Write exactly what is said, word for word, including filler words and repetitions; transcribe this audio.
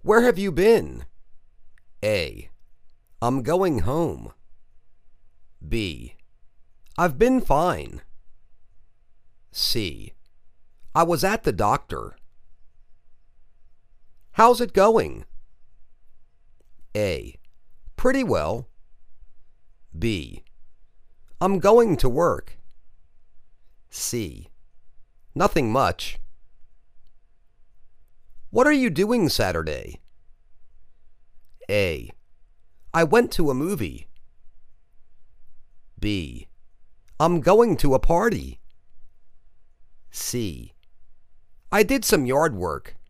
Where have you been? A. I'm going home. B. I've been fine. C. I was at the doctor. How's it going? A. Pretty well. B. I'm going to work. C. Nothing much. What are you doing Saturday? A. I went to a movie. B. I'm going to a party. C. I did some yard work.